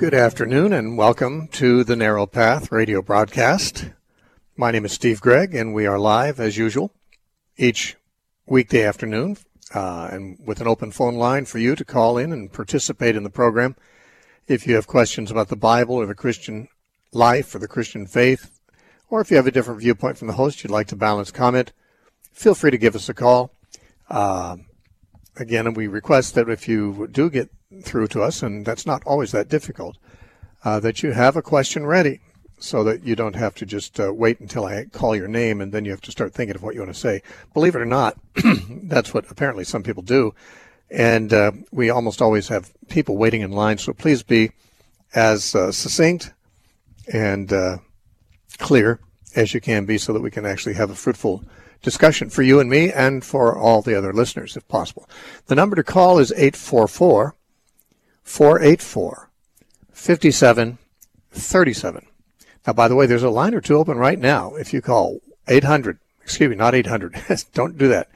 Good afternoon and welcome to the Narrow Path radio broadcast. My name is Steve Gregg and we are live as usual each weekday afternoon and with an open phone line for you to call in and participate in the program. If you have questions about the Bible or the Christian life or the Christian faith, or if you have a different viewpoint from the host you'd like to balance comment, feel free to give us a call. Again, we request that if you do get through to us, and that's not always that difficult, that you have a question ready so that you don't have to just wait until I call your name and then you have to start thinking of what you want to say. Believe it or not, that's what apparently some people do. And we almost always have people waiting in line, so please be as succinct and clear as you can be so that we can actually have a fruitful discussion for you and me and for all the other listeners if possible. The number to call is 844-484-5737. Now, by the way, there's a line or two open right now. If you call 800, excuse me, not 800, don't do that,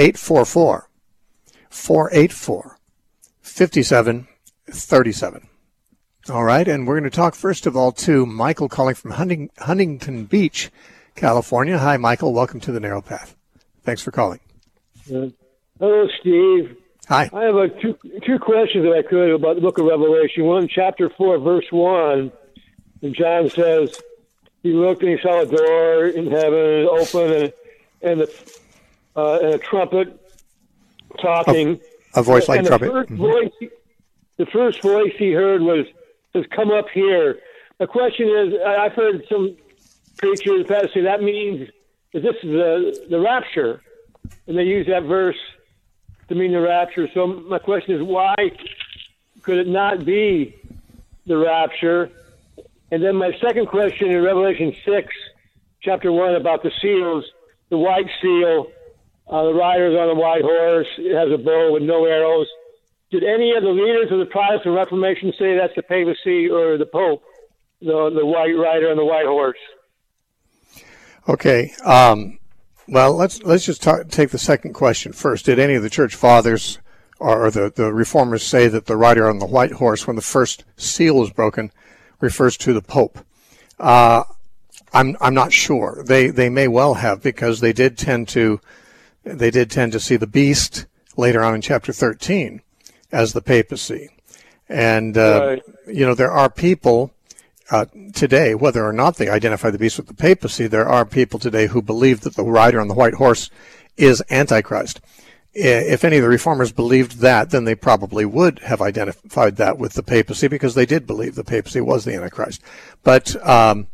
844-484-5737. All right, and we're going to talk first of all to Michael calling from Huntington Beach, California. Hi, Michael. Welcome to the Narrow Path. Thanks for calling. Hello, Steve. Hi. I have two questions, if I could, about the book of Revelation. One, chapter 4, verse 1. And John says, he looked and he saw a door in heaven open and a trumpet talking. A voice like a trumpet. The first voice he heard says, come up here. The question is, I've heard some preachers say that means that this is the rapture. And they use that verse to mean the rapture. So my question is, why could it not be the rapture? And then my second question in Revelation 6, chapter 1, about the seals, the white seal, the rider's on a white horse, it has a bow with no arrows. Did any of the leaders of the Protestant Reformation say that's the papacy or the Pope, the white rider on the white horse? Okay. Well, let's just take the second question first. Did any of the church fathers or the reformers say that the rider on the white horse, when the first seal is broken, refers to the Pope? I'm not sure. They may well have, because they did tend to see the beast later on in chapter 13 as the papacy, and right. There are people. Today, whether or not they identify the beast with the papacy, there are people today who believe that the rider on the white horse is Antichrist. If any of the reformers believed that, then they probably would have identified that with the papacy, because they did believe the papacy was the Antichrist. But, I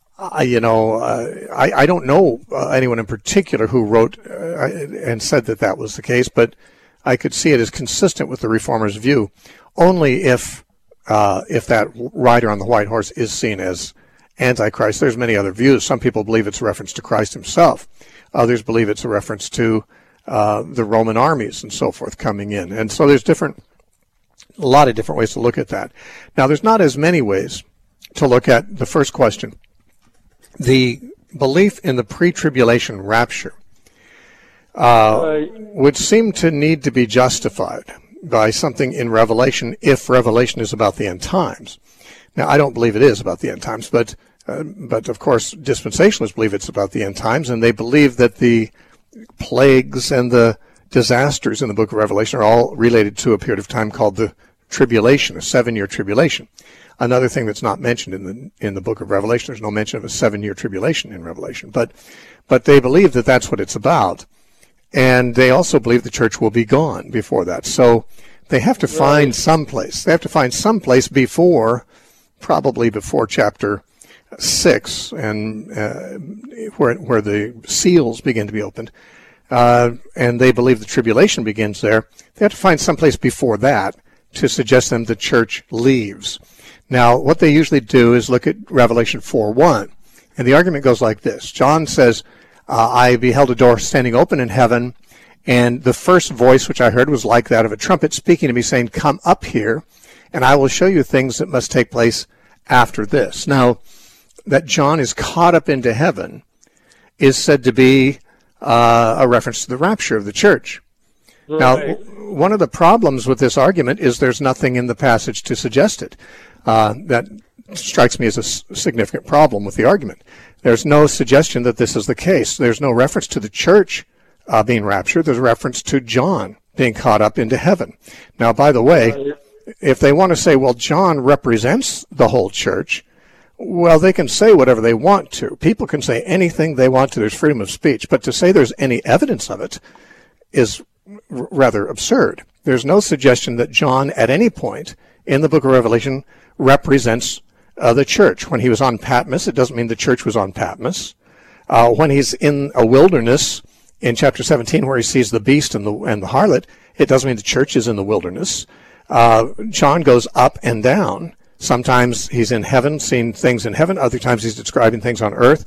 don't know anyone in particular who wrote and said that was the case, but I could see it as consistent with the reformers' view, only if that rider on the white horse is seen as Antichrist. There's many other views. Some people believe it's a reference to Christ himself. Others believe it's a reference to the Roman armies and so forth coming in. And so there's a lot of different ways to look at that. Now, there's not as many ways to look at the first question. The belief in the pre-tribulation rapture would seem to need to be justified by something in Revelation, if Revelation is about the end times. Now, I don't believe it is about the end times, but of course, dispensationalists believe it's about the end times, and they believe that the plagues and the disasters in the book of Revelation are all related to a period of time called the tribulation, a 7-year tribulation. Another thing that's not mentioned in the book of Revelation, there's no mention of a 7-year tribulation in Revelation, but they believe that that's what it's about. And they also believe the church will be gone before that. So they have to find some place. They have to find some place probably before chapter 6, and where the seals begin to be opened. And they believe the tribulation begins there. They have to find some place before that to suggest them the church leaves. Now, what they usually do is look at Revelation 4:1. And the argument goes like this. John says, I beheld a door standing open in heaven, and the first voice which I heard was like that of a trumpet speaking to me, saying, come up here, and I will show you things that must take place after this. Now, that John is caught up into heaven is said to be a reference to the rapture of the church. Right. Now, one of the problems with this argument is there's nothing in the passage to suggest it. That strikes me as a significant problem with the argument. There's no suggestion that this is the case. There's no reference to the church being raptured. There's a reference to John being caught up into heaven. Now, by the way, if they want to say, well, John represents the whole church, well, they can say whatever they want to. People can say anything they want to. There's freedom of speech. But to say there's any evidence of it is rather absurd. There's no suggestion that John at any point in the book of Revelation represents the church. When he was on Patmos, it doesn't mean the church was on Patmos. When he's in a wilderness in chapter 17 where he sees the beast and the harlot, it doesn't mean the church is in the wilderness. John goes up and down. Sometimes he's in heaven, seeing things in heaven. Other times he's describing things on earth.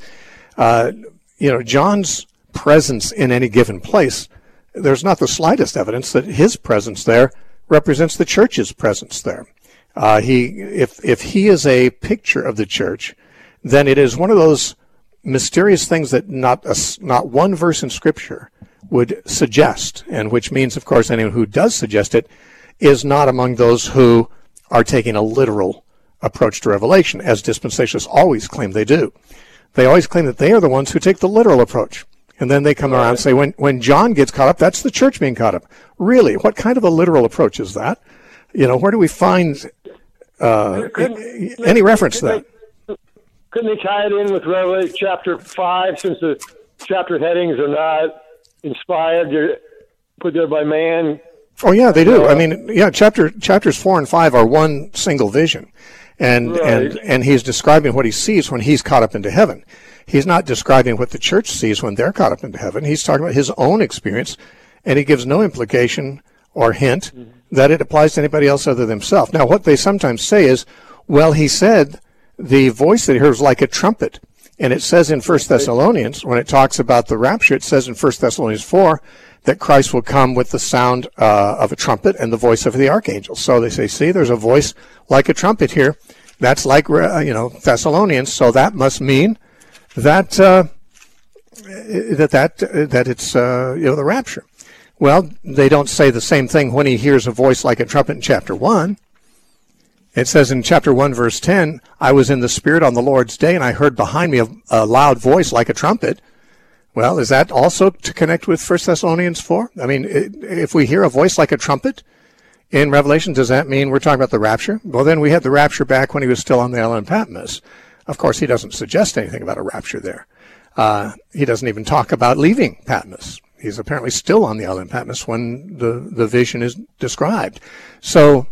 John's presence in any given place, there's not the slightest evidence that his presence there represents the church's presence there. If he is a picture of the church, then it is one of those mysterious things that not one verse in Scripture would suggest, and which means, of course, anyone who does suggest it is not among those who are taking a literal approach to Revelation, as dispensationalists always claim they do. They always claim that they are the ones who take the literal approach. And then they come around and say, when John gets caught up, that's the church being caught up. Really? What kind of a literal approach is that? Where do we find any reference to that? Couldn't they tie it in with Revelation chapter 5, since the chapter headings are not inspired, they're put there by man? Oh, yeah, they do. Chapters 4 and 5 are one single vision. And he's describing what he sees when he's caught up into heaven. He's not describing what the church sees when they're caught up into heaven. He's talking about his own experience, and he gives no implication or hint that it applies to anybody else other than himself. Now, what they sometimes say is, well, he said the voice that he heard was like a trumpet. And it says in 1 Thessalonians, when it talks about the rapture, it says in 1 Thessalonians 4 that Christ will come with the sound of a trumpet and the voice of the archangel. So they say, see, there's a voice like a trumpet here. That's like, Thessalonians. So that must mean that it's the rapture. Well, they don't say the same thing when he hears a voice like a trumpet in chapter 1. It says in chapter 1, verse 10, I was in the Spirit on the Lord's day, and I heard behind me a loud voice like a trumpet. Well, is that also to connect with 1 Thessalonians 4? I mean, if we hear a voice like a trumpet in Revelation, does that mean we're talking about the rapture? Well, then we had the rapture back when he was still on the island of Patmos. Of course, he doesn't suggest anything about a rapture there. He doesn't even talk about leaving Patmos. He's apparently still on the island of Patmos when the vision is described. So,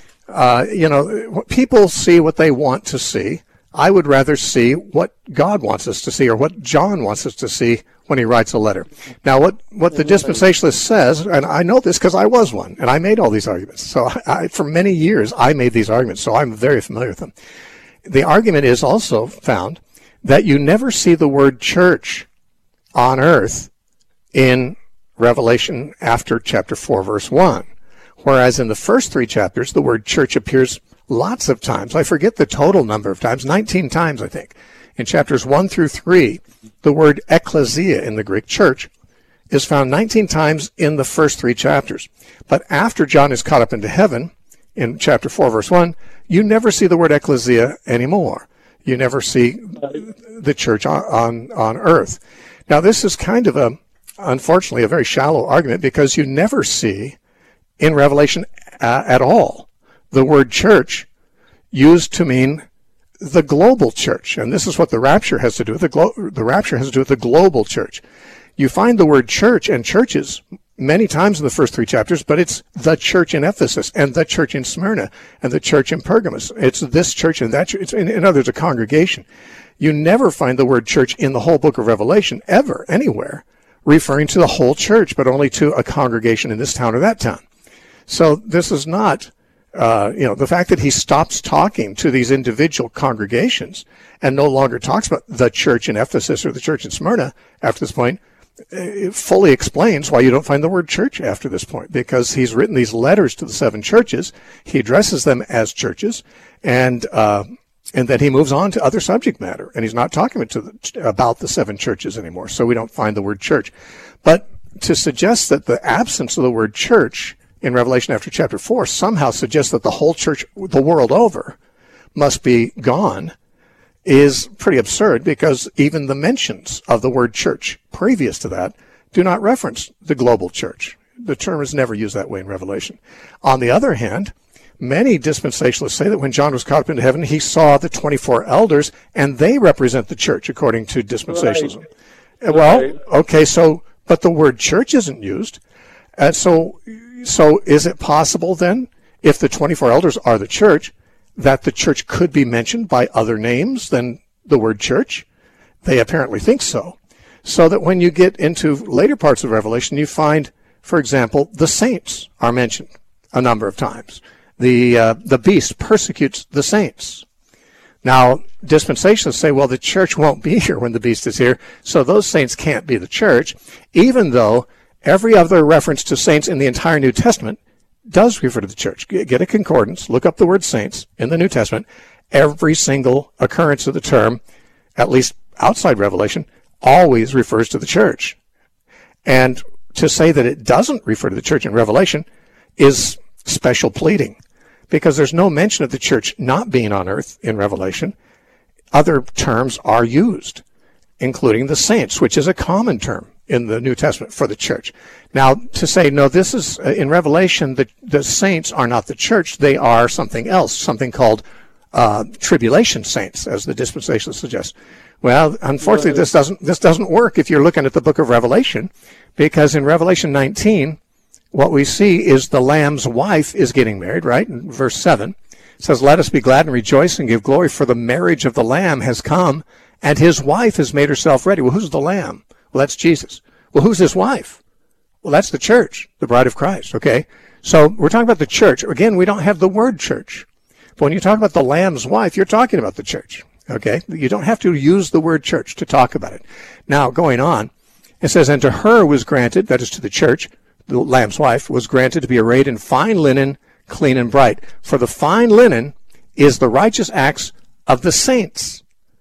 people see what they want to see. I would rather see what God wants us to see, or what John wants us to see when he writes a letter. Now, what the dispensationalist says, and I know this because I was one, and I made all these arguments. So for many years, I made these arguments, so I'm very familiar with them. The argument is also found that you never see the word church on earth in Revelation after chapter 4, verse 1. Whereas in the first 3 chapters, the word church appears lots of times. I forget the total number of times, 19 times, I think. In chapters 1 through 3, the word ecclesia in the Greek, church, is found 19 times in the first 3 chapters. But after John is caught up into heaven, in chapter 4, verse 1, you never see the word ecclesia anymore. You never see the church on earth. Now, this is kind of unfortunately, a very shallow argument, because you never see in Revelation at all the word church used to mean the global church. And this is what the rapture has to do with. The rapture has to do with the global church. You find the word church and churches many times in the first 3 chapters, but it's the church in Ephesus and the church in Smyrna and the church in Pergamos. It's this church and that church. It's, in other words, a congregation. You never find the word church in the whole book of Revelation ever, anywhere, referring to the whole church, but only to a congregation in this town or that town. So this is not, the fact that he stops talking to these individual congregations and no longer talks about the church in Ephesus or the church in Smyrna after this point, it fully explains why you don't find the word church after this point, because he's written these letters to the 7 churches. He addresses them as churches, and then he moves on to other subject matter, and he's not talking about the 7 churches anymore, so we don't find the word church. But to suggest that the absence of the word church in Revelation after chapter 4 somehow suggests that the whole church, the world over, must be gone is pretty absurd, because even the mentions of the word church previous to that do not reference the global church. The term is never used that way in Revelation. On the other hand, many dispensationalists say that when John was caught up into heaven, he saw the 24 elders, and they represent the church according to dispensationalism. Right. Well, okay, but the word church isn't used. So is it possible then, if the 24 elders are the church, that the church could be mentioned by other names than the word church? They apparently think so. So that when you get into later parts of Revelation, you find, for example, the saints are mentioned a number of times. The beast persecutes the saints. Now, dispensationalists say, well, the church won't be here when the beast is here, so those saints can't be the church, even though every other reference to saints in the entire New Testament does refer to the church. Get a concordance, look up the word saints in the New Testament. Every single occurrence of the term, at least outside Revelation, always refers to the church. And to say that it doesn't refer to the church in Revelation is special pleading, because there's no mention of the church not being on earth in Revelation. Other terms are used, including the saints, which is a common term in the New Testament for the church. Now, to say, no, this is, in Revelation, the saints are not the church, they are something else, something called tribulation saints, as the dispensationalists suggest. Well, unfortunately, this doesn't work if you're looking at the book of Revelation, because in Revelation 19, what we see is the Lamb's wife is getting married, right? In verse 7, it says, "Let us be glad and rejoice and give glory, for the marriage of the Lamb has come, and his wife has made herself ready." Well, who's the Lamb? Well, that's Jesus. Well, who's his wife? Well, that's the church, the bride of Christ, okay? So we're talking about the church. Again, we don't have the word church. But when you talk about the Lamb's wife, you're talking about the church, okay? You don't have to use the word church to talk about it. Now, going on, it says, "And to her was granted," that is to the church, the Lamb's wife, "was granted to be arrayed in fine linen, clean and bright. For the fine linen is the righteous acts of the saints."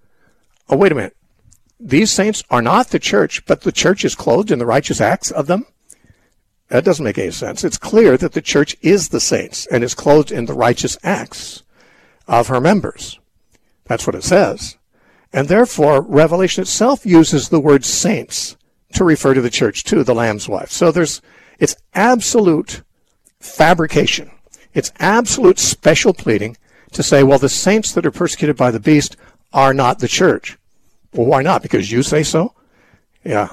Oh, wait a minute. These saints are not the church, but the church is clothed in the righteous acts of them? That doesn't make any sense. It's clear that the church is the saints and is clothed in the righteous acts of her members. That's what it says. And therefore, Revelation itself uses the word saints to refer to the church too, the Lamb's wife. So it's absolute fabrication. It's absolute special pleading to say, well, the saints that are persecuted by the beast are not the church. Well, why not? Because you say so? Yeah,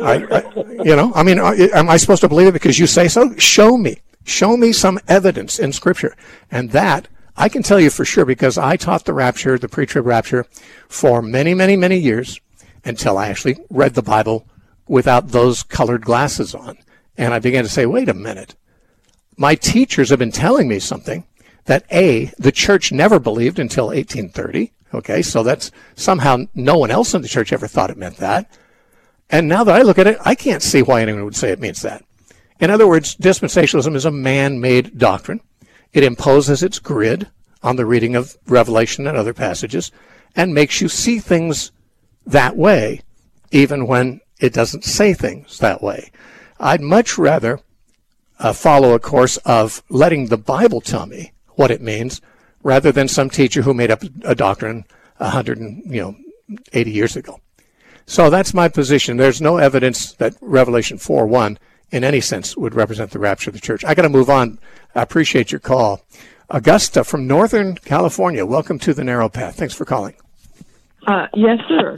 am I supposed to believe it because you say so? Show me. Show me some evidence in Scripture. And that, I can tell you for sure, because I taught the rapture, the pre-trib rapture, for many, many, many years until I actually read the Bible without those colored glasses on. And I began to say, wait a minute. My teachers have been telling me something that, the church never believed until 1830. Okay, so that's somehow no one else in the church ever thought it meant that. And now that I look at it, I can't see why anyone would say it means that. In other words, dispensationalism is a man-made doctrine. It imposes its grid on the reading of Revelation and other passages and makes you see things that way, even when it doesn't say things that way. I'd much rather follow a course of letting the Bible tell me what it means, rather than some teacher who made up a doctrine 180 years ago. So that's my position. There's no evidence that Revelation 4:1 in any sense would represent the rapture of the church. I got to move on. I appreciate your call. Augusta from Northern California, welcome to the Narrow Path. Thanks for calling. Yes, sir.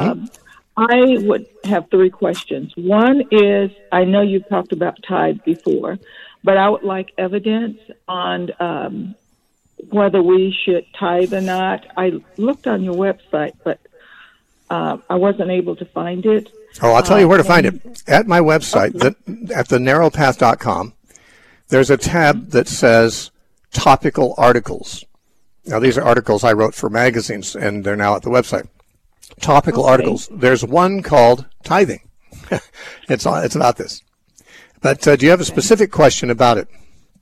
I would have three questions. One is, I know you've talked about tithe before, but I would like evidence on whether we should tithe or not. I looked on your website, but I wasn't able to find it. Oh, I'll tell you where to find it. At my website, at thenarrowpath.com, there's a tab that says topical articles. Now, these are articles I wrote for magazines, and they're now at the website. Topical articles. There's one called tithing. It's about this. But do you have a specific question about it?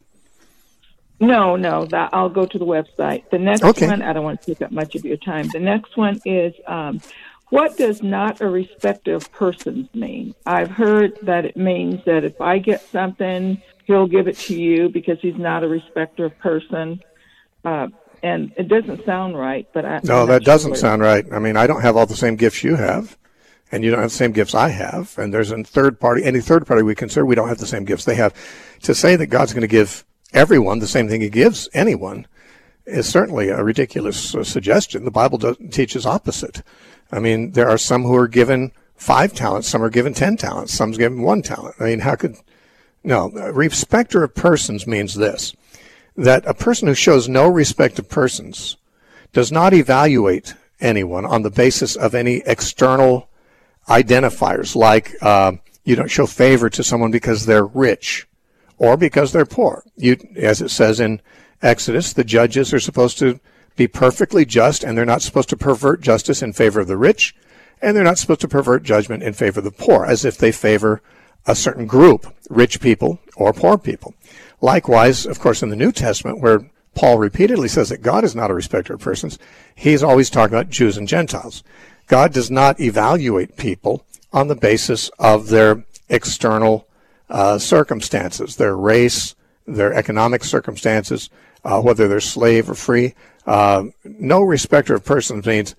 No, I'll go to the website. The next one, I don't want to take up much of your time. The next one is, what does not a respecter of persons mean? I've heard that it means that if I get something, he'll give it to you because he's not a respecter of person. and it doesn't sound right, but No, that doesn't sound right. I mean, I don't have all the same gifts you have, and you don't have the same gifts I have, and there's a third party, any third party we consider, we don't have the same gifts they have. To say that God's going to give everyone the same thing he gives anyone is certainly a ridiculous suggestion. The Bible teaches opposite. I mean, there are some who are given 5 talents, some are given 10 talents, some's given 1 talent. I mean, no, respecter of persons means this, that a person who shows no respect of persons does not evaluate anyone on the basis of any external identifiers, like you don't show favor to someone because they're rich or because they're poor. As it says in Exodus, the judges are supposed to be perfectly just, and they're not supposed to pervert justice in favor of the rich, and they're not supposed to pervert judgment in favor of the poor, as if they favor a certain group, rich people or poor people. Likewise, of course, in the New Testament, where Paul repeatedly says that God is not a respecter of persons, he's always talking about Jews and Gentiles. God does not evaluate people on the basis of their external circumstances, their race, their economic circumstances, whether they're slave or free. No respecter of persons means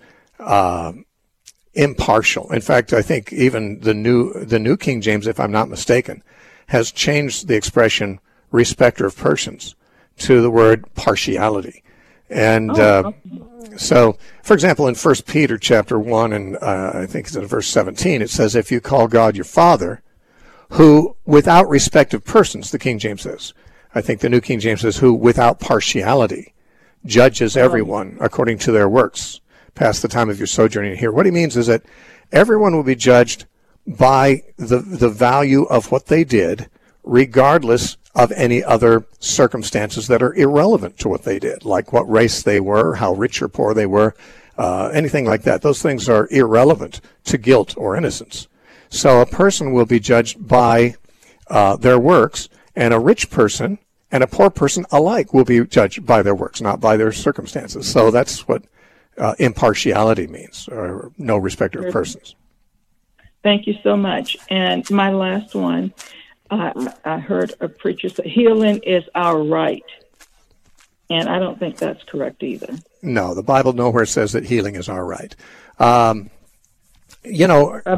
impartial. In fact, I think even the New King James, if I'm not mistaken, has changed the expression respecter of persons to the word partiality. And so, for example, in 1 Peter chapter 1, and I think it's in verse 17, it says, if you call God your Father, who without respect of persons, the King James says, I think the New King James says, who without partiality judges everyone according to their works, past the time of your sojourning here. What he means is that everyone will be judged by the value of what they did, regardless of any other circumstances that are irrelevant to what they did, like what race they were, how rich or poor they were, anything like that. Those things are irrelevant to guilt or innocence. So a person will be judged by their works, and a rich person and a poor person alike will be judged by their works, not by their circumstances. So that's what impartiality means, or no respecter of persons. Thank you so much. And my last one, I heard a preacher say, healing is our right. And I don't think that's correct either. No, the Bible nowhere says that healing is our right. They say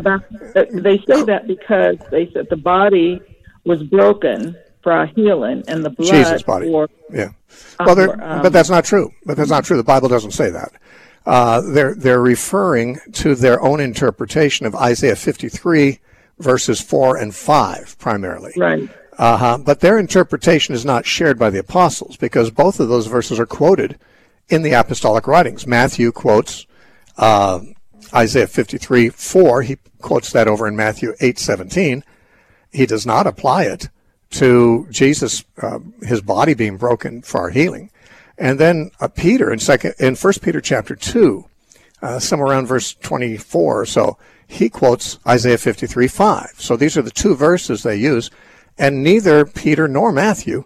that because they said the body was broken for our healing, and the blood Jesus' body. Yeah. Well, but that's not true. The Bible doesn't say that. They're referring to their own interpretation of Isaiah 53, verses 4 and 5, primarily. Right. But their interpretation is not shared by the apostles, because both of those verses are quoted in the apostolic writings. Matthew quotes Isaiah 53:4. He quotes that over in Matthew 8:17. He does not apply it to Jesus, his body being broken for our healing. And then Peter in 1 Peter chapter 2, somewhere around verse 24 or so, he quotes Isaiah 53:5. So these are the two verses they use, and neither Peter nor Matthew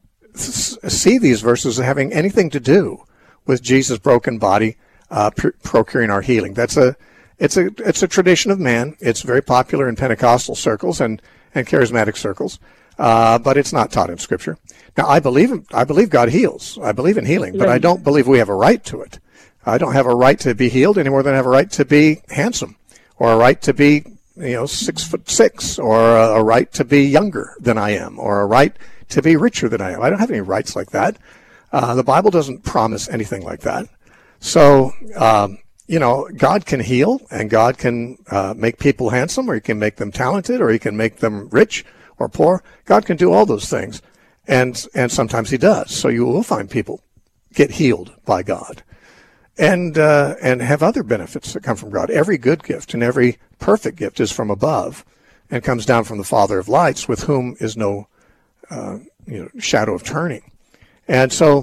see these verses as having anything to do with Jesus' broken body procuring our healing. It's a tradition of man. It's very popular in Pentecostal circles and charismatic circles, but it's not taught in Scripture. Now, I believe God heals. I believe in healing, but I don't believe we have a right to it. I don't have a right to be healed any more than I have a right to be handsome, or a right to be 6'6", or a right to be younger than I am, or a right to be richer than I am. I don't have any rights like that. The Bible doesn't promise anything like that. So, God can heal, and God can make people handsome, or he can make them talented, or he can make them rich or poor. God can do all those things, and sometimes he does. So you will find people get healed by God, and have other benefits that come from God. Every good gift and every perfect gift is from above, and comes down from the Father of lights, with whom is no shadow of turning. And so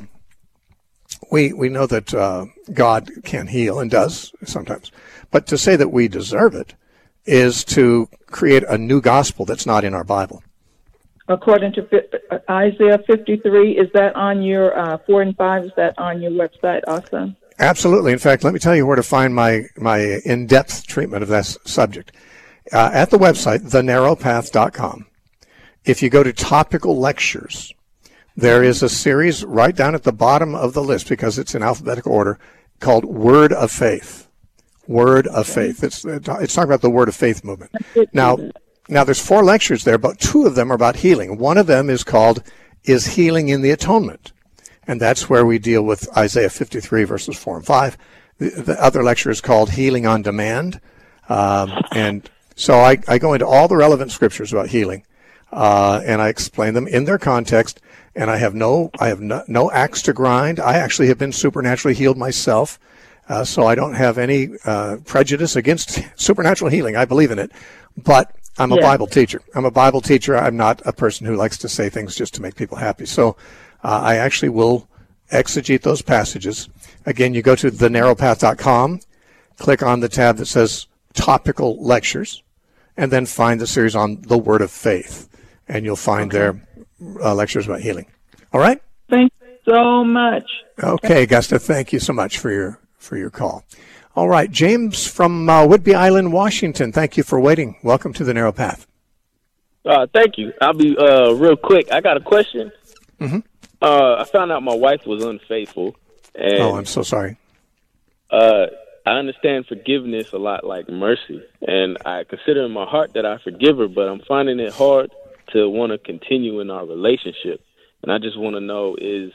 we know that God can heal, and does sometimes. But to say that we deserve it is to create a new gospel that's not in our Bible. According to Isaiah 53, is that on your 4 and 5? Is that on your website also? Absolutely. In fact, let me tell you where to find my in-depth treatment of that subject. At the website, thenarrowpath.com, if you go to topical lectures, there is a series right down at the bottom of the list, because it's in alphabetical order, called Word of Faith. Word of Faith. It's talking about the Word of Faith movement. Now there's 4 lectures there, but 2 of them are about healing. One of them is called Is Healing in the Atonement? And that's where we deal with Isaiah 53, verses 4 and 5. The other lecture is called Healing on Demand. And so I go into all the relevant scriptures about healing, and I explain them in their context. And I have no axe to grind. I actually have been supernaturally healed myself, so I don't have any prejudice against supernatural healing. I believe in it, but I'm a Bible teacher. I'm a Bible teacher. I'm not a person who likes to say things just to make people happy. So I actually will exegete those passages. Again, you go to thenarrowpath.com, click on the tab that says Topical Lectures, and then find the series on the Word of Faith, and you'll find their lectures about healing. All right? Thank you so much. Okay, Augusta, thank you so much for your call. All right, James from Whidbey Island, Washington, thank you for waiting. Welcome to the Narrow Path. Thank you. I'll be real quick. I got a question. Mm-hmm. I found out my wife was unfaithful. And, I'm so sorry. I understand forgiveness a lot like mercy, and I consider in my heart that I forgive her, but I'm finding it hard to want to continue in our relationship. And I just want to know,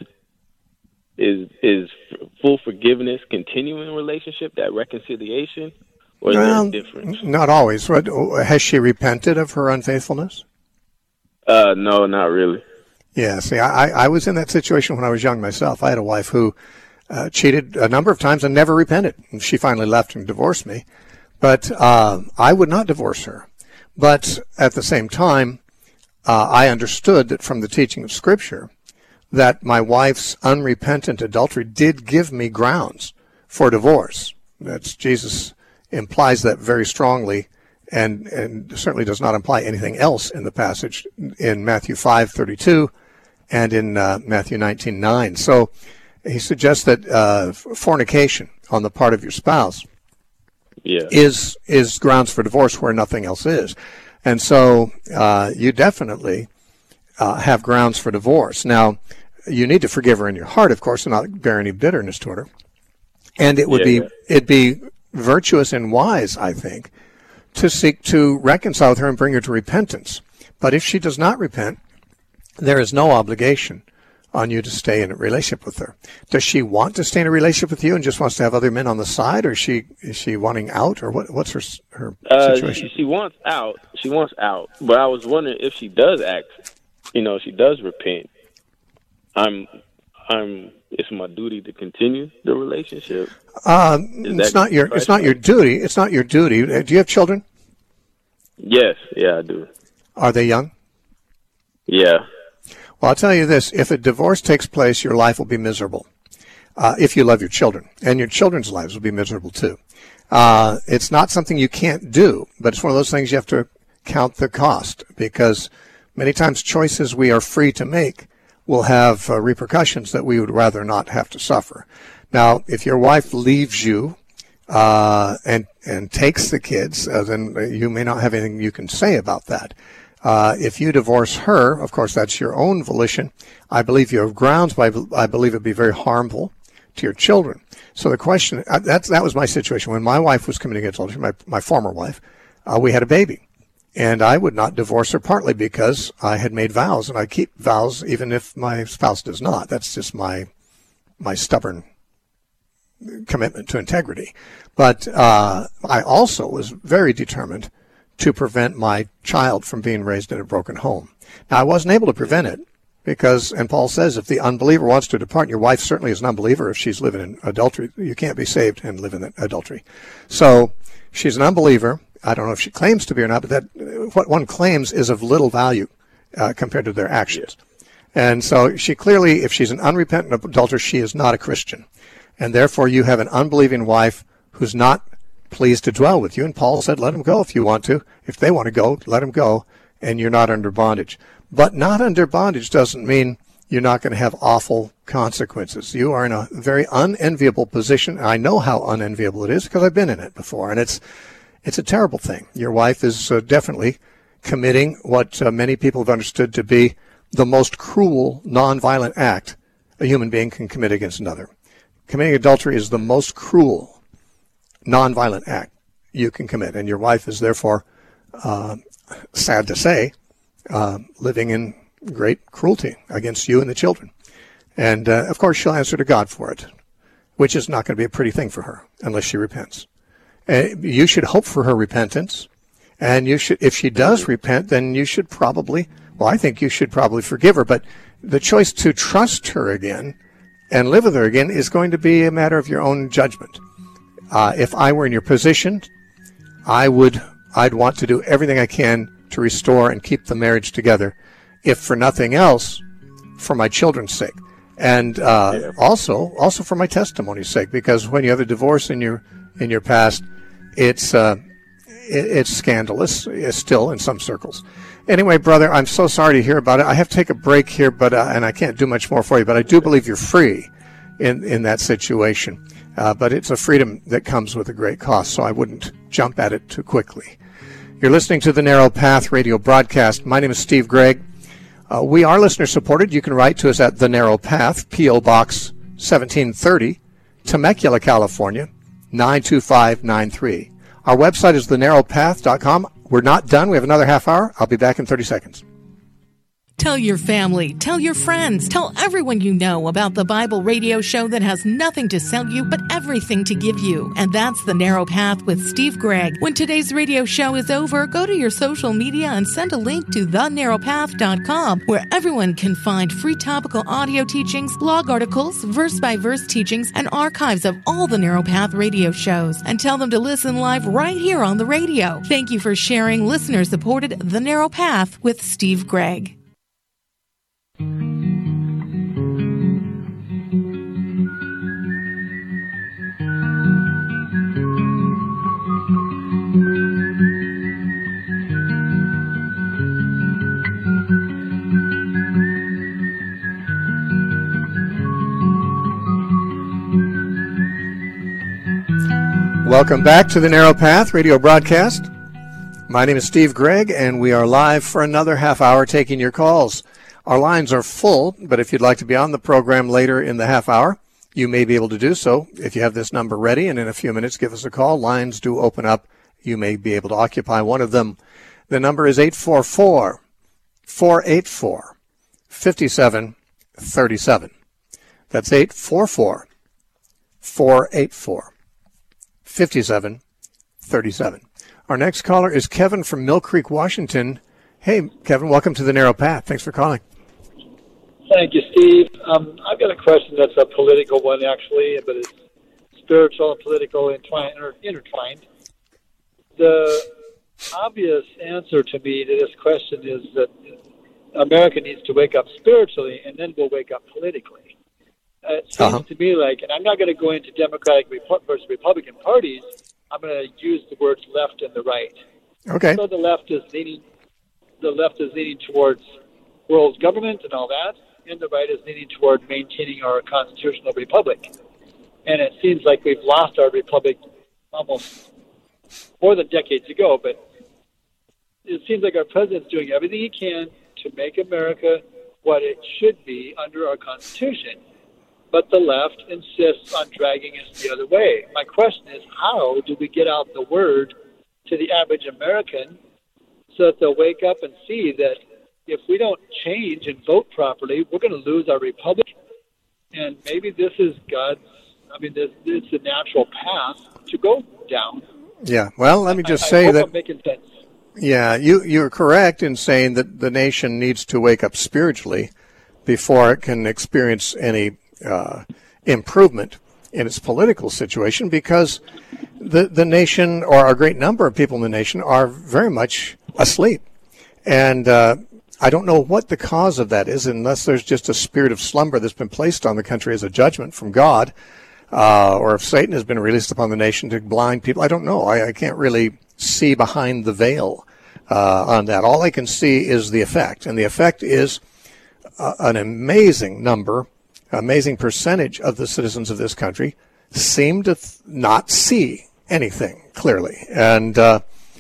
is full forgiveness continuing a relationship, that reconciliation, or is there a difference? Not always. Has she repented of her unfaithfulness? No, not really. Yeah, see, I was in that situation when I was young myself. I had a wife who cheated a number of times and never repented. She finally left and divorced me. But I would not divorce her. But at the same time, I understood that from the teaching of Scripture that my wife's unrepentant adultery did give me grounds for divorce. That's Jesus implies that very strongly, and certainly does not imply anything else in the passage in Matthew 5:32 and in Matthew 19:9. So he suggests that fornication on the part of your spouse is grounds for divorce where nothing else is. And so you definitely have grounds for divorce. Now, you need to forgive her in your heart, of course, and not bear any bitterness toward her. And it would it'd be virtuous and wise, I think, to seek to reconcile with her and bring her to repentance. But if she does not repent, there is no obligation on you to stay in a relationship with her. Does she want to stay in a relationship with you and just wants to have other men on the side, or is she wanting out, or what's her situation? She wants out. She wants out. But I was wondering if she does act, she does repent. It's my duty to continue the relationship. It's not your duty. It's not your duty. Do you have children? Yes. Yeah, I do. Are they young? Yeah. Well, I'll tell you this. If a divorce takes place, your life will be miserable. If you love your children. And your children's lives will be miserable too. It's not something you can't do, but it's one of those things you have to count the cost, because many times choices we are free to make will have repercussions that we would rather not have to suffer. Now, if your wife leaves you and takes the kids, then you may not have anything you can say about that. If you divorce her, of course, that's your own volition. I believe you have grounds, but I believe it would be very harmful to your children. So the question, that was my situation. When my wife was committing adultery, my former wife, we had a baby. And I would not divorce her, partly because I had made vows, and I keep vows even if my spouse does not. That's just my stubborn commitment to integrity. But I also was very determined to prevent my child from being raised in a broken home. Now, I wasn't able to prevent it because, and Paul says, if the unbeliever wants to depart, your wife certainly is an unbeliever if she's living in adultery. You can't be saved and live in adultery. So she's an unbeliever. I don't know if she claims to be or not, but that what one claims is of little value compared to their actions. And so she clearly, if she's an unrepentant adulterer, she is not a Christian. And therefore you have an unbelieving wife who's not pleased to dwell with you. And Paul said, let them go if you want to. If they want to go, let them go, and you're not under bondage. But not under bondage doesn't mean you're not going to have awful consequences. You are in a very unenviable position. I know how unenviable it is because I've been in it before, and it's a terrible thing. Your wife is definitely committing what many people have understood to be the most cruel, nonviolent act a human being can commit against another. Committing adultery is the most cruel, nonviolent act you can commit, and your wife is therefore, sad to say, living in great cruelty against you and the children. And, of course, she'll answer to God for it, which is not going to be a pretty thing for her unless she repents. You should hope for her repentance, and you should, if she does repent, then you should probably, I think you should probably forgive her, but the choice to trust her again and live with her again is going to be a matter of your own judgment. If I were in your position, I'd want to do everything I can to restore and keep the marriage together, if for nothing else, for my children's sake, and also for my testimony's sake. Because when you have a divorce in your past, it's scandalous, still in some circles. Anyway, brother, I'm so sorry to hear about it. I have to take a break here, but and I can't do much more for you. But I do believe you're free in that situation. But it's a freedom that comes with a great cost, so I wouldn't jump at it too quickly. You're listening to the Narrow Path radio broadcast. My name is Steve Gregg. We are listener-supported. You can write to us at The Narrow Path, P.O. Box 1730, Temecula, California, 92593. Our website is thenarrowpath.com. We're not done. We have another half hour. I'll be back in 30 seconds. Tell your family, tell your friends, tell everyone you know about the Bible radio show that has nothing to sell you but everything to give you. And that's The Narrow Path with Steve Gregg. When today's radio show is over, go to your social media and send a link to thenarrowpath.com, where everyone can find free topical audio teachings, blog articles, verse-by-verse teachings, and archives of all the Narrow Path radio shows. And tell them to listen live right here on the radio. Thank you for sharing listener-supported The Narrow Path with Steve Gregg. Welcome back to the Narrow Path radio broadcast. My name is Steve Gregg, and we are live for another half hour taking your calls. Our lines are full, but if you'd like to be on the program later in the half hour, you may be able to do so if you have this number ready, and in a few minutes give us a call. Lines do open up. You may be able to occupy one of them. The number is 844-484-5737. That's 844-484-5737. Our next caller is Kevin from Mill Creek, Washington. Hey, Kevin, welcome to the Narrow Path. Thanks for calling. Thank you, Steve. I've got a question that's a political one, actually, but it's spiritual and political intertwined. The obvious answer to me to this question is that America needs to wake up spiritually, and then we'll wake up politically. It seems to me like, and I'm not going to go into Democratic versus Republican parties, I'm going to use the words left and the right. Okay. So the left is leaning towards world government and all that, and the right is leaning toward maintaining our constitutional republic. And it seems like we've lost our republic almost more than decades ago, but it seems like our president's doing everything he can to make America what it should be under our Constitution. But the left insists on dragging us the other way. My question is, how do we get out the word to the average American so that they'll wake up and see that if we don't change and vote properly, we're going to lose our republic? And maybe this is it's a natural path to go down. Yeah, well, let me just say that... I'm making sense. Yeah, you're correct in saying that the nation needs to wake up spiritually before it can experience any improvement in its political situation, because the nation, or a great number of people in the nation, are very much asleep. And I don't know what the cause of that is, unless there's just a spirit of slumber that's been placed on the country as a judgment from God, or if Satan has been released upon the nation to blind people. I don't know. I can't really see behind the veil on that. All I can see is the effect, and the effect is an amazing percentage of the citizens of this country seem to not see anything clearly. And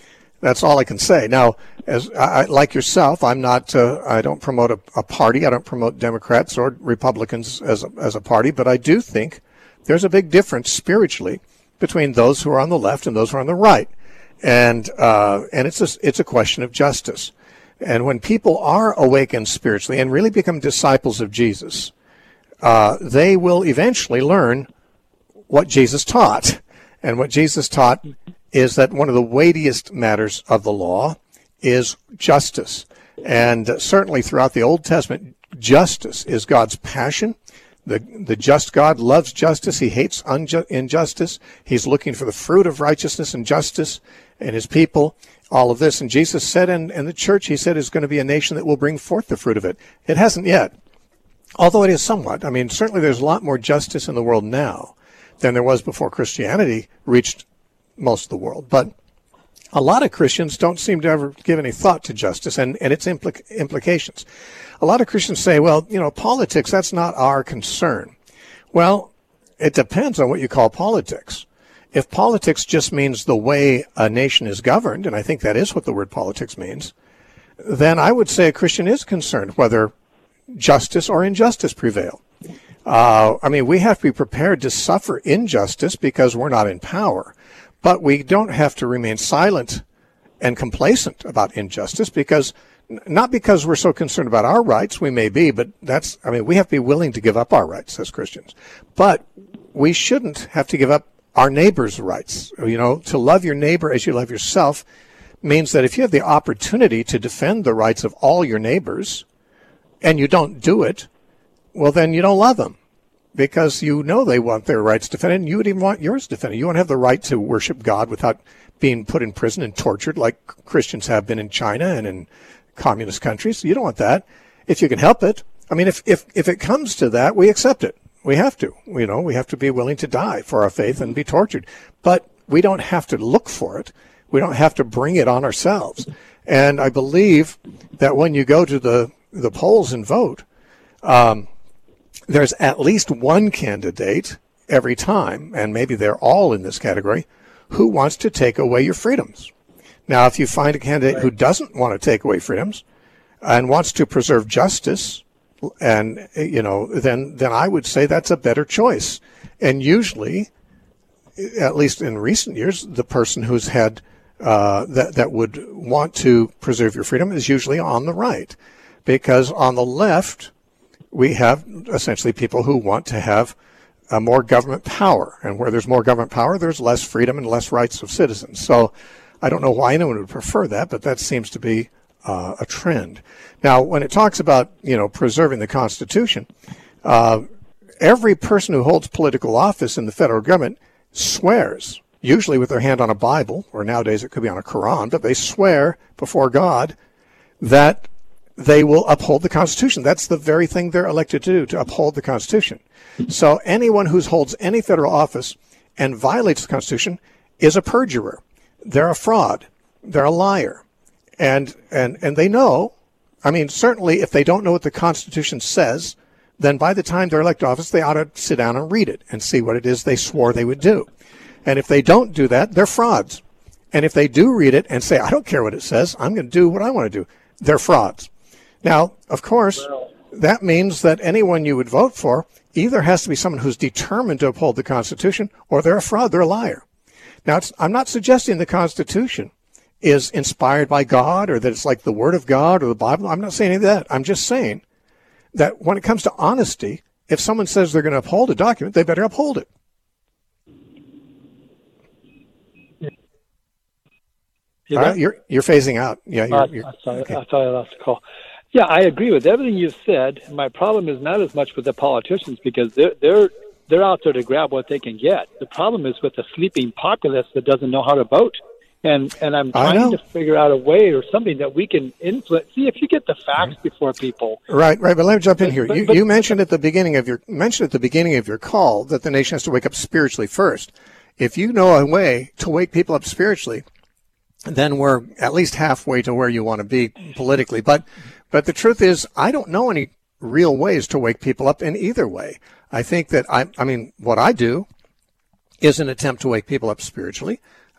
That's all I can say. Now, as I like yourself, I'm not. I don't promote a party. I don't promote Democrats or Republicans as a party. But I do think there's a big difference spiritually between those who are on the left and those who are on the right, and it's a question of justice. And when people are awakened spiritually and really become disciples of Jesus, they will eventually learn what Jesus taught. And what Jesus taught is that one of the weightiest matters of the law is justice. And certainly throughout the Old Testament, justice is God's passion. The just God loves justice. He hates injustice. He's looking for the fruit of righteousness and justice in his people, all of this. And Jesus said, and the church, he said, is going to be a nation that will bring forth the fruit of it. It hasn't yet, although it is somewhat. I mean, certainly there's a lot more justice in the world now than there was before Christianity reached most of the world. But a lot of Christians don't seem to ever give any thought to justice and its implications. A lot of Christians say, well, politics, that's not our concern. Well, it depends on what you call politics. If politics just means the way a nation is governed, and I think that is what the word politics means, then I would say a Christian is concerned whether justice or injustice prevail. We have to be prepared to suffer injustice because we're not in power. But we don't have to remain silent and complacent about injustice not because we're so concerned about our rights, we may be, but we have to be willing to give up our rights as Christians. But we shouldn't have to give up our neighbor's rights. To love your neighbor as you love yourself means that if you have the opportunity to defend the rights of all your neighbors and you don't do it, well, then you don't love them because they want their rights defended and you would even want yours defended. You won't have the right to worship God without being put in prison and tortured like Christians have been in China and in communist countries. You don't want that if you can help it. If it comes to that, we accept it. We have to. We have to be willing to die for our faith and be tortured. But we don't have to look for it. We don't have to bring it on ourselves. And I believe that when you go to the polls and vote, there's at least one candidate every time, and maybe they're all in this category, who wants to take away your freedoms. Now, if you find a candidate who doesn't want to take away freedoms and wants to preserve justice, and then I would say that's a better choice. And usually, at least in recent years, the person who's had that would want to preserve your freedom is usually on the right, because on the left we have essentially people who want to have more government power, and where there's more government power, there's less freedom and less rights of citizens. So I don't know why anyone would prefer that, but that seems to be a trend. Now, when it talks about preserving the Constitution, every person who holds political office in the federal government swears, usually with their hand on a Bible, or nowadays it could be on a Quran, but they swear before God that they will uphold the Constitution. That's the very thing they're elected to do, to uphold the Constitution. So anyone who holds any federal office and violates the Constitution is a perjurer. They're a fraud. They're a liar. And they know, certainly if they don't know what the Constitution says, then by the time they're elected office, they ought to sit down and read it and see what it is they swore they would do. And if they don't do that, they're frauds. And if they do read it and say, I don't care what it says, I'm going to do what I want to do, they're frauds. Now, of course, that means that anyone you would vote for either has to be someone who's determined to uphold the Constitution, or they're a fraud, they're a liar. Now, I'm not suggesting the Constitution is inspired by God or that it's like the Word of God or the Bible. I'm not saying any of that. I'm just saying that when it comes to honesty, if someone says they're going to uphold a document, they better uphold it. All right, you're phasing out. Yeah, sorry, okay. I thought I lost the call. Yeah, I agree with everything you've said. My problem is not as much with the politicians because they're out there to grab what they can get. The problem is with the sleeping populace that doesn't know how to vote. And I'm trying to figure out a way or something that we can influence. See, if you get the facts before people. Right. But let me jump in here. You mentioned at the beginning of your call that the nation has to wake up spiritually first. If you know a way to wake people up spiritually, then we're at least halfway to where you want to be politically. But the truth is, I don't know any real ways to wake people up in either way. I think that what I do is an attempt to wake people up spiritually.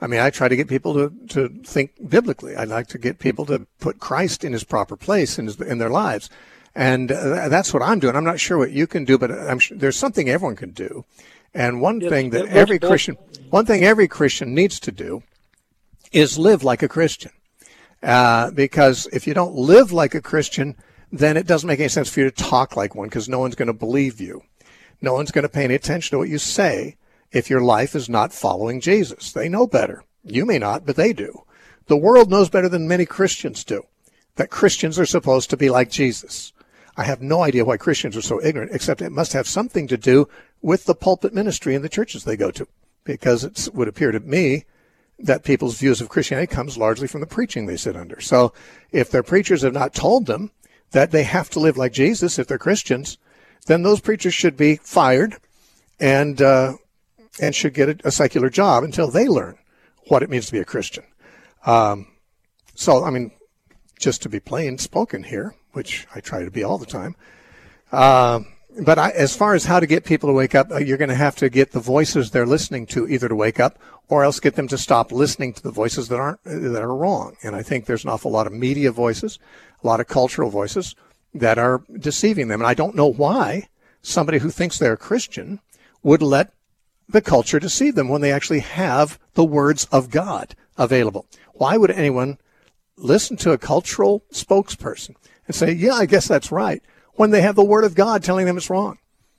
I mean, I try to get people to think biblically. I like to get people to put Christ in his proper place in their lives. And that's what I'm doing. I'm not sure what you can do, but I'm sure there's something everyone can do. And one thing every Christian needs to do is live like a Christian. Because if you don't live like a Christian, then it doesn't make any sense for you to talk like one, because no one's going to believe you. No one's going to pay any attention to what you say if your life is not following Jesus. They know better. You may not, but they do. The world knows better than many Christians do, that Christians are supposed to be like Jesus. I have no idea why Christians are so ignorant, except it must have something to do with the pulpit ministry in the churches they go to, because it would appear to me that people's views of Christianity comes largely from the preaching they sit under. So if their preachers have not told them that they have to live like Jesus if they're Christians, then those preachers should be fired and should get a secular job until they learn what it means to be a Christian. So, I mean, just to be plain spoken here, which I try to be all the time, but as far as how to get people to wake up, you're going to have to get the voices they're listening to either to wake up, or else get them to stop listening to the voices that are wrong. And I think there's an awful lot of media voices, a lot of cultural voices that are deceiving them. And I don't know why somebody who thinks they're a Christian would let the culture deceive them when they actually have the words of God available. Why would anyone listen to a cultural spokesperson and say, yeah, I guess that's right, when they have the word of God telling them it's wrong?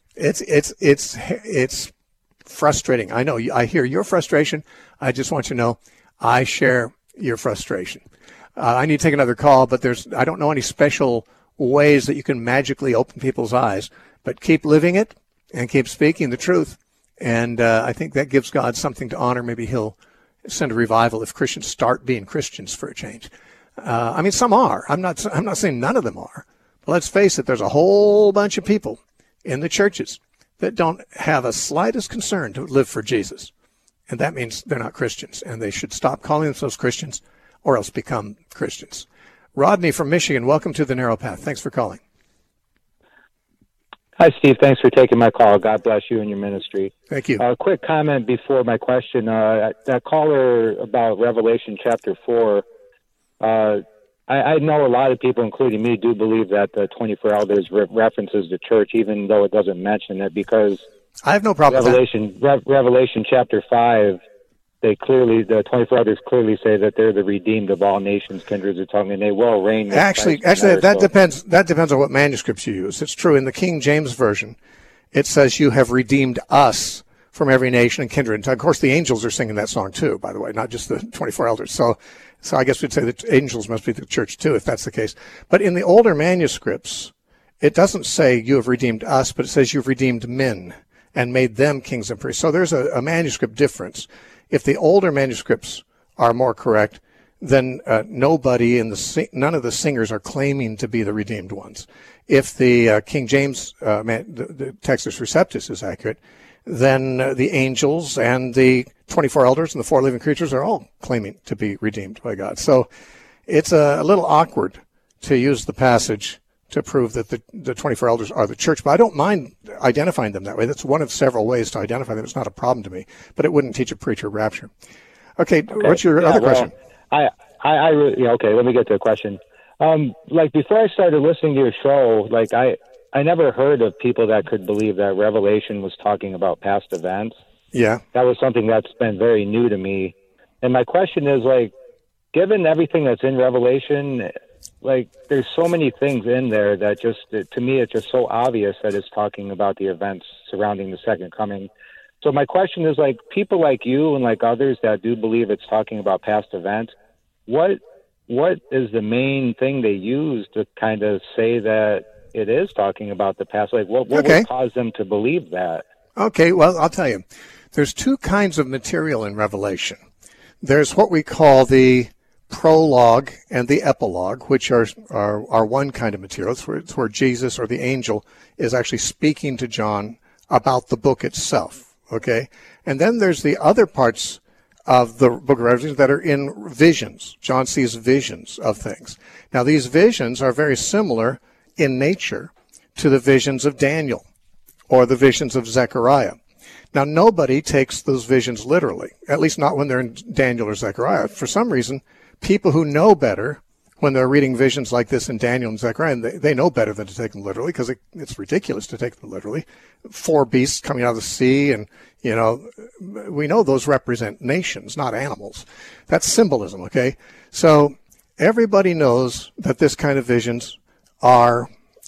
It's frustrating. I know. I hear your frustration. I just want you to know I share your frustration. I need to take another call, but I don't know any special ways that you can magically open people's eyes, but keep living it and keep speaking the truth. And I think that gives God something to honor. Maybe he'll send a revival if Christians start being Christians for a change. I mean, some are. I'm not saying none of them are. But let's face it, there's a whole bunch of people in the churches that don't have a slightest concern to live for Jesus. And that means they're not Christians, and they should stop calling themselves Christians or else become Christians. Rodney from Michigan, welcome to The Narrow Path. Thanks for calling. Hi, Steve. Thanks for taking my call. God bless you and your ministry. Thank you. A quick comment before my question. That caller about Revelation chapter 4, I know a lot of people, including me, do believe that the 24 elders references the church, even though it doesn't mention it, because I have no problem with that. Revelation chapter 5, the 24 elders clearly say that they're the redeemed of all nations, kindreds, and tongues, and they will reign. Actually, that depends on what manuscripts you use. It's true in the King James Version, it says you have redeemed us from every nation and kindred. And of course, the angels are singing that song too, by the way, not just the 24 elders. So I guess we'd say that angels must be the church too, if that's the case. But in the older manuscripts, it doesn't say you have redeemed us, but it says you've redeemed men and made them kings and priests. So there's a manuscript difference. If the older manuscripts are more correct, then none of the singers are claiming to be the redeemed ones. If the King James the Textus Receptus is accurate, then the angels and the 24 elders and the 4 living creatures are all claiming to be redeemed by God. So it's a little awkward to use the passage to prove that the 24 elders are the church. But I don't mind identifying them that way. That's one of several ways to identify them. It's not a problem to me. But it wouldn't teach a preacher rapture. Okay, what's your other question? Okay, let me get to a question. Before I started listening to your show, I never heard of people that could believe that Revelation was talking about past events. Yeah. That was something that's been very new to me. And my question is, given everything that's in Revelation, there's so many things in there that to me, it's just so obvious that it's talking about the events surrounding the second coming. So my question is, people like you and others that do believe it's talking about past events, what is the main thing they use to kind of say that it is talking about the past? What would cause them to believe that? Okay, well, I'll tell you. There's 2 kinds of material in Revelation. There's what we call the prologue and the epilogue, which are one kind of material. It's where Jesus or the angel is actually speaking to John about the book itself, okay? And then there's the other parts of the book of Revelation that are in visions. John sees visions of things. Now, these visions are very similar in nature to the visions of Daniel or the visions of Zechariah. Now, nobody takes those visions literally, at least not when they're in Daniel or Zechariah. For some reason, people who know better, when they're reading visions like this in Daniel and Zechariah, they know better than to take them literally, because it's ridiculous to take them literally. 4 beasts coming out of the sea, and, we know those represent nations, not animals. That's symbolism, okay? So everybody knows that this kind of visions are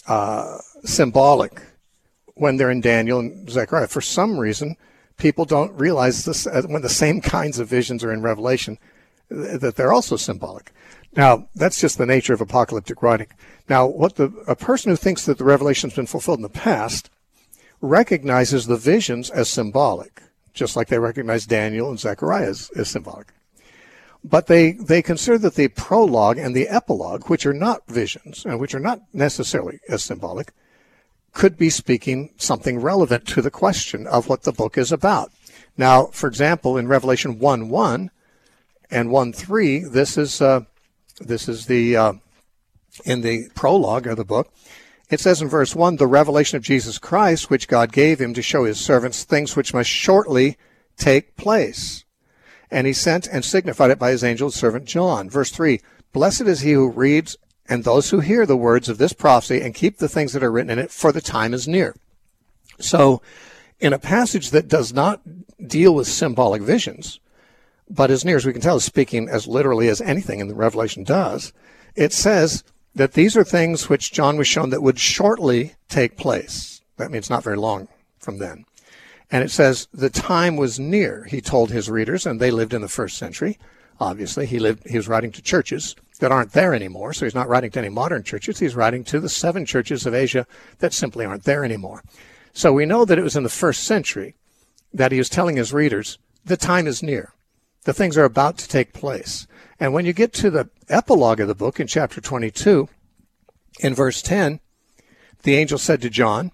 symbolic when they're in Daniel and Zechariah. For some reason, people don't realize this when the same kinds of visions are in Revelation, that they're also symbolic. Now, that's just the nature of apocalyptic writing. Now, a person who thinks that the revelation's been fulfilled in the past recognizes the visions as symbolic, just like they recognize Daniel and Zechariah as symbolic. But they consider that the prologue and the epilogue, which are not visions and which are not necessarily as symbolic, could be speaking something relevant to the question of what the book is about. Now, for example, in Revelation 1:1 and 1:3, this is the in the prologue of the book. It says in verse 1, the revelation of Jesus Christ, which God gave him to show his servants things which must shortly take place. And he sent and signified it by his angel servant John. Verse 3, blessed is he who reads and those who hear the words of this prophecy and keep the things that are written in it, for the time is near. So in a passage that does not deal with symbolic visions, but as near as we can tell is speaking as literally as anything in the Revelation does, it says that these are things which John was shown that would shortly take place. That means not very long from then. And it says the time was near, he told his readers, and they lived in the first century. Obviously, he was writing to churches that aren't there anymore, so he's not writing to any modern churches. He's writing to the 7 churches of Asia that simply aren't there anymore. So we know that it was in the first century that he was telling his readers, the time is near. The things are about to take place. And when you get to the epilogue of the book in chapter 22, in verse 10, the angel said to John,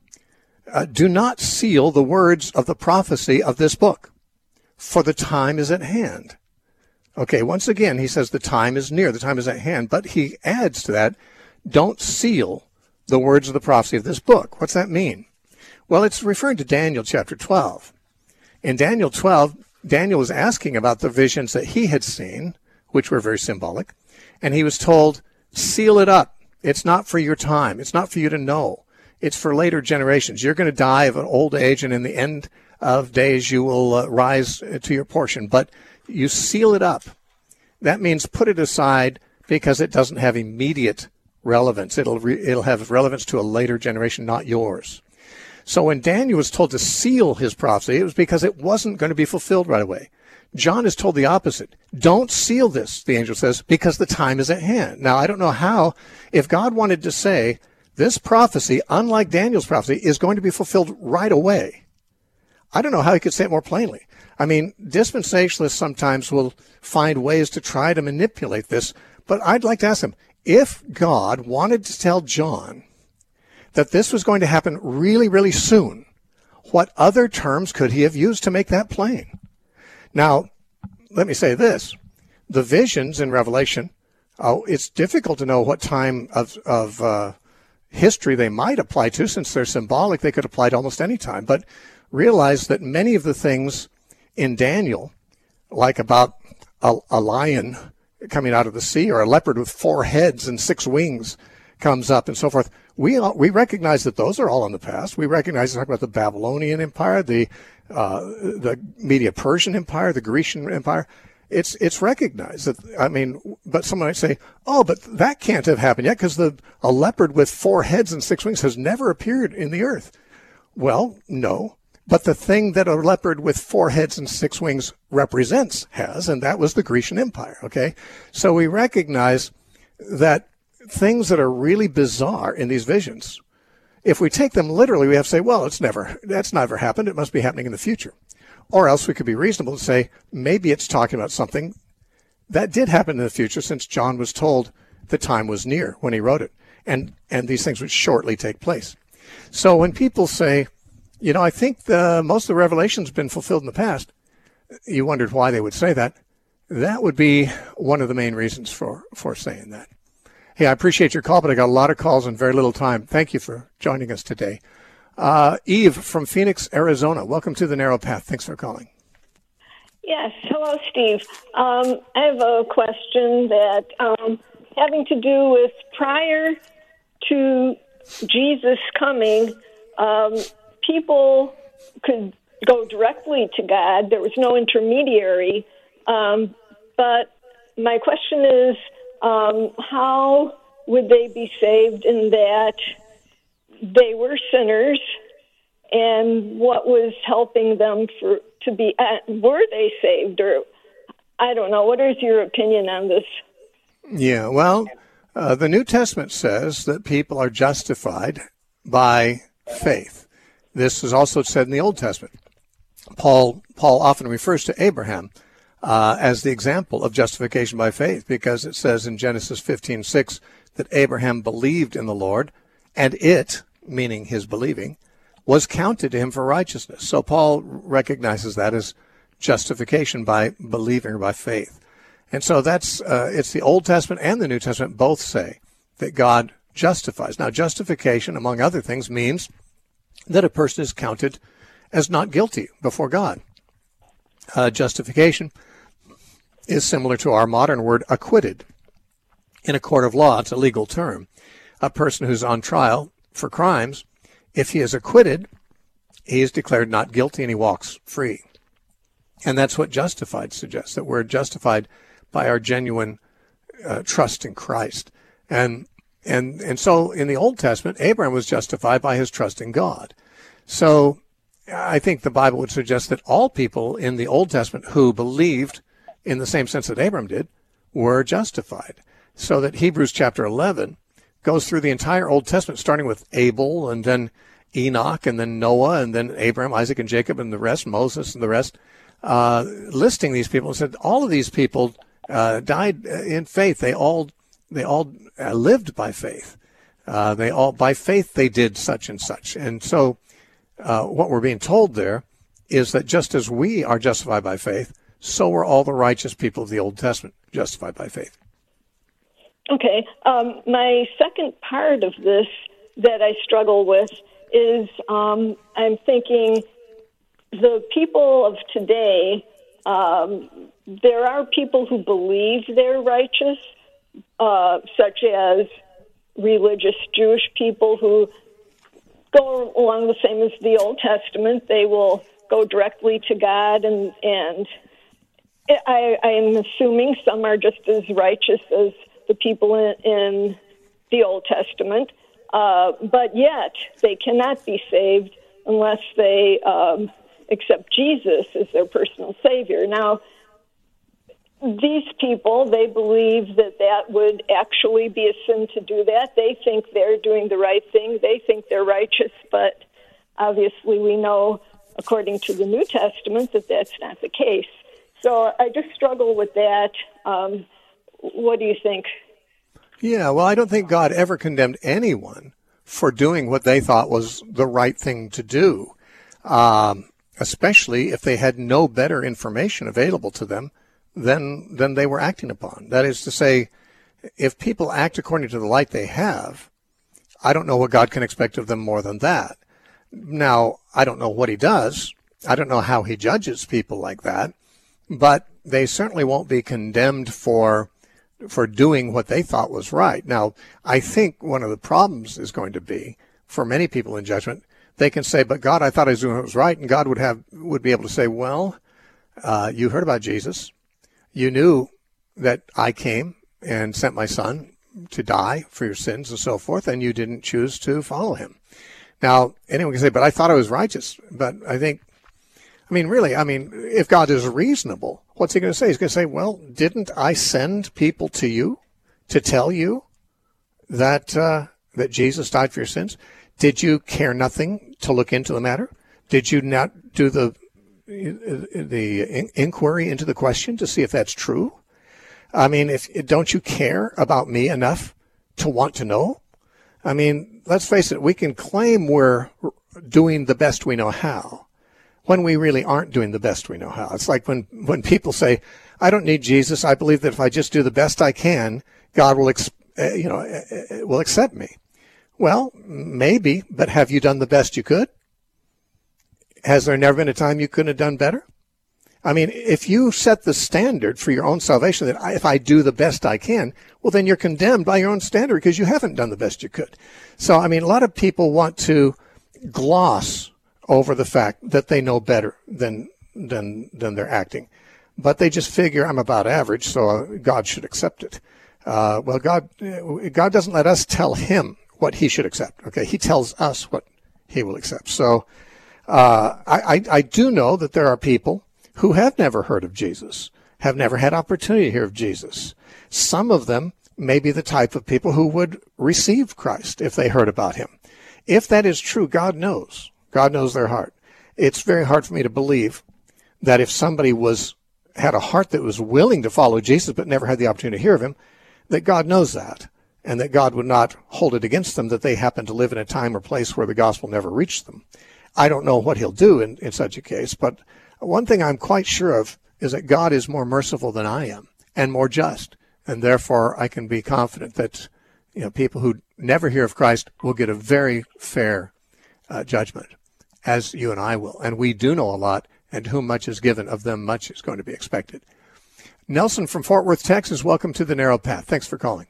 do not seal the words of the prophecy of this book, for the time is at hand. Okay, once again, he says the time is near, the time is at hand, but he adds to that, don't seal the words of the prophecy of this book. What's that mean? Well, it's referring to Daniel chapter 12. In Daniel 12, Daniel was asking about the visions that he had seen, which were very symbolic, and he was told, seal it up. It's not for your time. It's not for you to know. It's for later generations. You're going to die of an old age, and in the end of days you will rise to your portion. But you seal it up. That means put it aside because it doesn't have immediate relevance. It'll have relevance to a later generation, not yours. So when Daniel was told to seal his prophecy, it was because it wasn't going to be fulfilled right away. John is told the opposite. Don't seal this, the angel says, because the time is at hand. Now, I don't know how, if God wanted to say, this prophecy, unlike Daniel's prophecy, is going to be fulfilled right away, I don't know how he could say it more plainly. I mean, dispensationalists sometimes will find ways to try to manipulate this, but I'd like to ask them, if God wanted to tell John that this was going to happen really, really soon, what other terms could he have used to make that plain? Now, let me say this. The visions in Revelation, it's difficult to know what time of history they might apply to. Since they're symbolic, they could apply to almost any time. But realize that many of the things in Daniel, like about a lion coming out of the sea or a leopard with 4 heads and 6 wings comes up and so forth, we recognize that those are all in the past. We recognize, talk about the Babylonian Empire, the Medo-Persian Empire, the Grecian Empire. It's recognized that, I mean, but someone might say, oh, but that can't have happened yet because a leopard with 4 heads and 6 wings has never appeared in the earth. Well, no, but the thing that a leopard with 4 heads and 6 wings represents has, and that was the Grecian Empire, okay? So we recognize that things that are really bizarre in these visions, if we take them literally, we have to say, well, that's never happened. It must be happening in the future. Or else we could be reasonable to say, maybe it's talking about something that did happen in the future, since John was told the time was near when he wrote it, and these things would shortly take place. So when people say, you know, I think most of the revelation's been fulfilled in the past, you wondered why they would say that. That would be one of the main reasons for saying that. Hey, I appreciate your call, but I got a lot of calls in very little time. Thank you for joining us today. Eve from Phoenix, Arizona. Welcome to the Narrow Path. Thanks for calling. Yes. Hello, Steve. I have a question that having to do with prior to Jesus coming, people could go directly to God. There was no intermediary. But my question is, how would they be saved in that they were sinners, and what was helping them to be? Were they saved, or I don't know? What is your opinion on this? Yeah, well, the New Testament says that people are justified by faith. This is also said in the Old Testament. Paul often refers to Abraham as the example of justification by faith, because it says in Genesis 15:6 that Abraham believed in the Lord, and it, meaning his believing, was counted to him for righteousness. So Paul recognizes that as justification by believing or by faith. And so that's it's the Old Testament and the New Testament both say that God justifies. Now, justification, among other things, means that a person is counted as not guilty before God. Justification is similar to our modern word acquitted. In a court of law, it's a legal term. A person who's on trial for crimes, if he is acquitted, he is declared not guilty and he walks free. And that's what justified suggests, that we're justified by our genuine trust in Christ. And so in the Old Testament, Abraham was justified by his trust in God. So I think the Bible would suggest that all people in the Old Testament who believed in the same sense that Abraham did were justified. So that Hebrews chapter 11 goes through the entire Old Testament, starting with Abel and then Enoch and then Noah and then Abraham, Isaac, and Jacob and the rest, Moses and the rest, listing these people and said all of these people died in faith. They all lived by faith. By faith they did such and such. And so what we're being told there is that just as we are justified by faith, so were all the righteous people of the Old Testament justified by faith. Okay. My second part of this that I struggle with is I'm thinking the people of today, there are people who believe they're righteous, such as religious Jewish people who go along the same as the Old Testament. They will go directly to God, and I am assuming some are just as righteous as the people in the Old Testament, but yet they cannot be saved unless they accept Jesus as their personal Savior. Now, these people, they believe that would actually be a sin to do that. They think they're doing the right thing. They think they're righteous, but obviously we know, according to the New Testament, that that's not the case. So I just struggle with that. What do you think? Yeah, well, I don't think God ever condemned anyone for doing what they thought was the right thing to do, especially if they had no better information available to them than they were acting upon. That is to say, if people act according to the light they have, I don't know what God can expect of them more than that. Now, I don't know what he does. I don't know how he judges people like that, but they certainly won't be condemned for doing what they thought was right. Now, I think one of the problems is going to be, for many people in judgment, they can say, but God, I thought I was doing what was right, and God would be able to say, well, you heard about Jesus. You knew that I came and sent my son to die for your sins and so forth, and you didn't choose to follow him. Now, anyone can say, but I thought I was righteous. But really, if God is reasonable, what's he going to say? He's going to say, well, didn't I send people to you to tell you that that Jesus died for your sins? Did you care nothing to look into the matter? Did you not do the inquiry into the question to see if that's true? Don't you care about me enough to want to know? Let's face it, we can claim we're doing the best we know how when we really aren't doing the best we know how. It's like when people say, I don't need Jesus. I believe that if I just do the best I can, God will accept me. Well, maybe, but have you done the best you could? Has there never been a time you couldn't have done better? I mean, if you set the standard for your own salvation that if I do the best I can, well, then you're condemned by your own standard because you haven't done the best you could. So, I mean, a lot of people want to gloss over the fact that they know better than they're acting. But they just figure I'm about average, so God should accept it. Well, God doesn't let us tell him what he should accept. Okay, he tells us what he will accept. So I do know that there are people who have never heard of Jesus, have never had opportunity to hear of Jesus. Some of them may be the type of people who would receive Christ if they heard about him. If that is true, God knows. God knows their heart. It's very hard for me to believe that if somebody had a heart that was willing to follow Jesus but never had the opportunity to hear of him, that God knows that, and that God would not hold it against them that they happen to live in a time or place where the gospel never reached them. I don't know what he'll do in such a case, but one thing I'm quite sure of is that God is more merciful than I am and more just, and therefore I can be confident that people who never hear of Christ will get a very fair judgment, as you and I will. And we do know a lot, and whom much is given, of them much is going to be expected. Nelson from Fort Worth, Texas, welcome to The Narrow Path. Thanks for calling.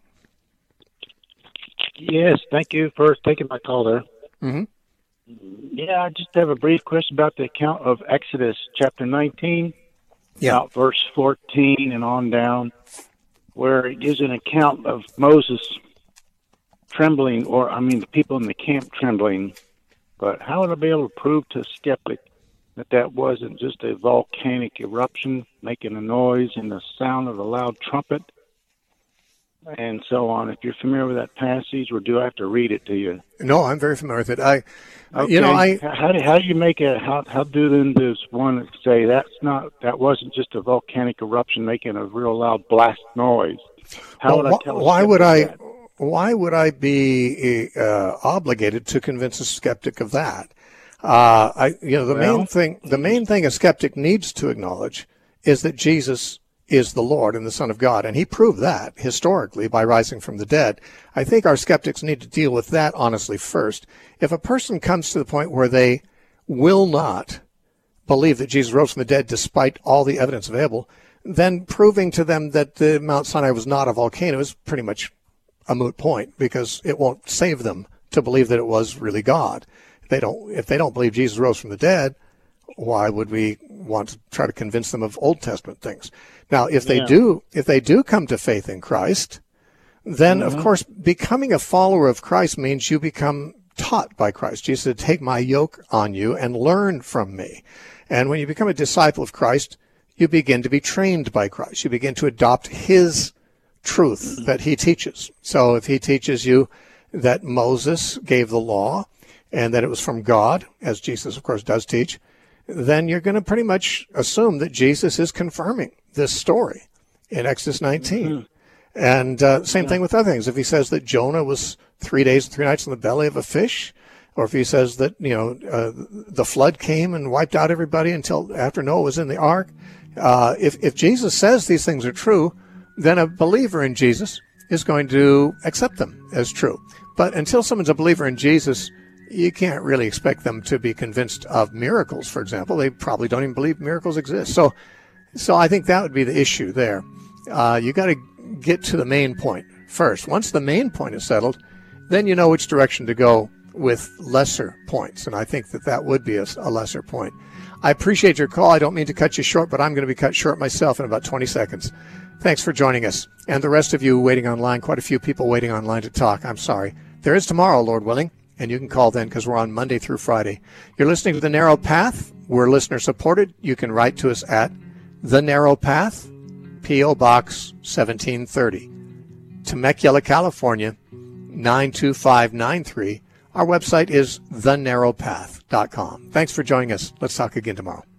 Yes, thank you for taking my call there. Mm-hmm. Yeah, I just have a brief question about the account of Exodus chapter 19, about verse 14 and on down, where it gives an account of Moses trembling, the people in the camp trembling. But how would I be able to prove to a skeptic that wasn't just a volcanic eruption making a noise and the sound of a loud trumpet and so on? If you're familiar with that passage, or do I have to read it to you? No, I'm very familiar with it. How do you make how does one say that wasn't just a volcanic eruption making a real loud blast noise? Why would I be obligated to convince a skeptic of that? The main thing a skeptic needs to acknowledge is that Jesus is the Lord and the Son of God, and he proved that historically by rising from the dead. I think our skeptics need to deal with that honestly first. If a person comes to the point where they will not believe that Jesus rose from the dead despite all the evidence available, then proving to them that the Mount Sinai was not a volcano is pretty much a moot point, because it won't save them to believe that it was really God. If they don't believe Jesus rose from the dead, why would we want to try to convince them of Old Testament things? Now, if they do come to faith in Christ, then of course becoming a follower of Christ means you become taught by Christ. Jesus said, "Take my yoke on you and learn from me." And when you become a disciple of Christ, you begin to be trained by Christ. You begin to adopt his truth that he teaches. So if he teaches you that Moses gave the law and that it was from God, as Jesus, of course, does teach, then you're going to pretty much assume that Jesus is confirming this story in Exodus 19. And same thing with other things. If he says that Jonah was 3 days and 3 nights in the belly of a fish, or if he says that, the flood came and wiped out everybody until after Noah was in the ark, if Jesus says these things are true, then a believer in Jesus is going to accept them as true. But until someone's a believer in Jesus, you can't really expect them to be convinced of miracles, for example. They probably don't even believe miracles exist. So I think that would be the issue there. You got to get to the main point first. Once the main point is settled, then you know which direction to go with lesser points. And I think that would be a lesser point. I appreciate your call. I don't mean to cut you short, but I'm going to be cut short myself in about 20 seconds. Thanks for joining us. And the rest of you waiting online, quite a few people waiting online to talk. I'm sorry. There is tomorrow, Lord willing, and you can call then because we're on Monday through Friday. You're listening to The Narrow Path. We're listener supported. You can write to us at The Narrow Path, P.O. Box 1730, Temecula, California, 92593. Our website is thenarrowpath.com. Thanks for joining us. Let's talk again tomorrow.